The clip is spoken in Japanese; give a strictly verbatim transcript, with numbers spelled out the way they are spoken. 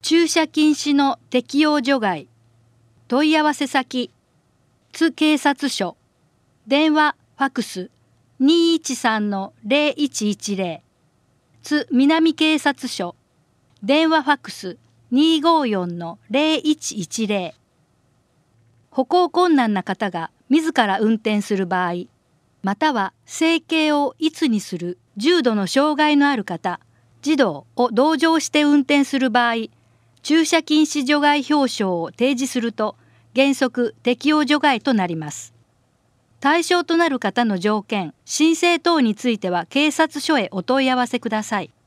駐車禁止の適用除外。問い合わせ先、津警察署、電話、ファックス にいちさんのゼロいちいちゼロ、津南警察署、電話ファックスにごよんのゼロいちいちゼロ。歩行困難な方が自ら運転する場合、または生計をいつにする重度の障害のある方、児童を同乗して運転する場合、駐車禁止除外標章を提示すると原則適用除外となります。対象となる方の条件、申請等については警察署へお問い合わせください。